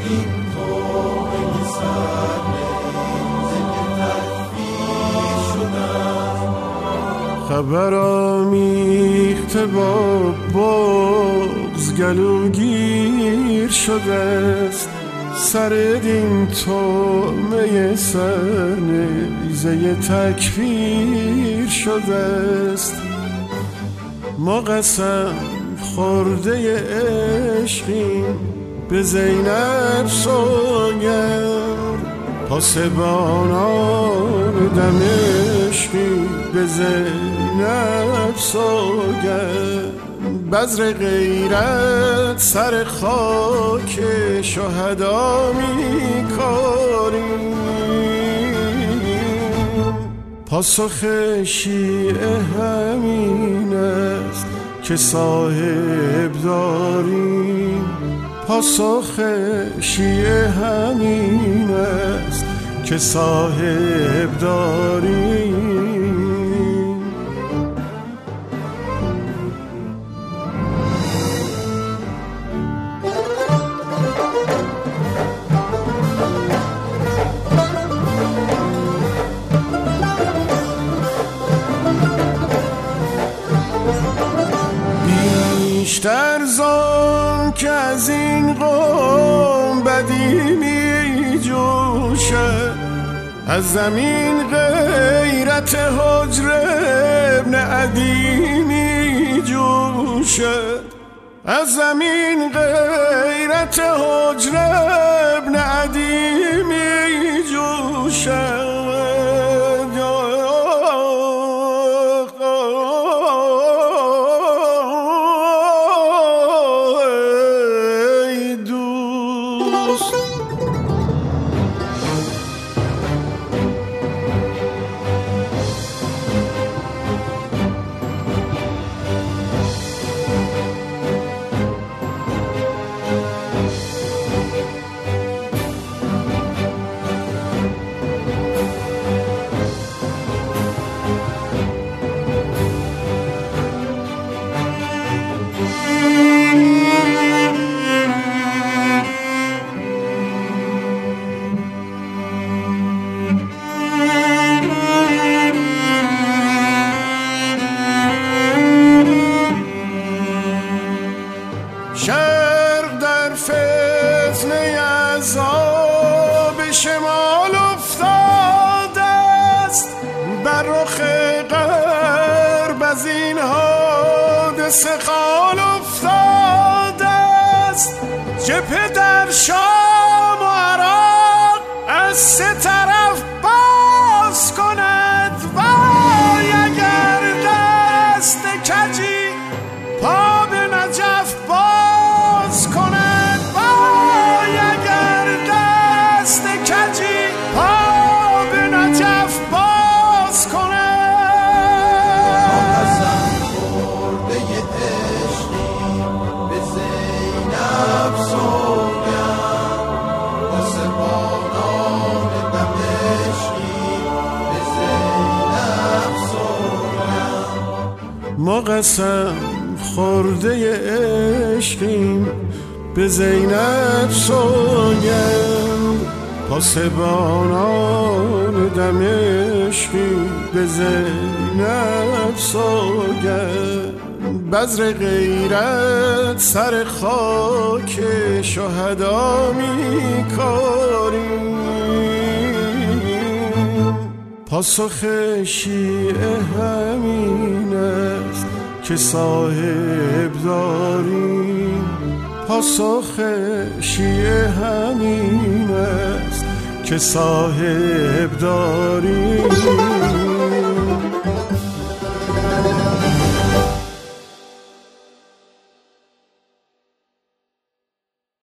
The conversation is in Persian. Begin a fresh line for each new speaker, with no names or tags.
خبر آمیخته با بغض گلوگیر شده است، سر دین طعمه سرنیزه تکفیر شده است. ما قسم خورده عشقیم به زینب سوگند، پاسبانان دمشقی به زینب سوگند. بذر غیرت سر خاک شهدا می‌کاریم، پاسخ شیعه همین است که صاحب داریم. پاسخ شیعه همین است که صاحب داریم. بیشتر زان که از این قوم بدی می جوشد، از زمین غیرت حجر ابن عدی می جوشد، از زمین غیرت حجر ابن عدی می جوشد. شرق در فتنه عذاب شمال افتاده است، بر رخ غرب از این حادثه خال افتاده است. جبهه در شام و عراق از سه طرف باز کند، وای اگر دست کجی پا به نجف باز کند، وای اگر دست کجی پا به نجف باز کند.
ما قسم خورده عشقیم به زینب سوگند، پاسبانان دمشقی به زینب سوگند.
ما قسم خورده عشقیم به زینب سوگند، پاسبانان دمشقی به زینب سوگند. بذر غیرت سر خاک شهدا می‌کاریم، پاسخ شیعه همین است که صاحب داریم. پاسخ شیعه همین است که صاحب داریم.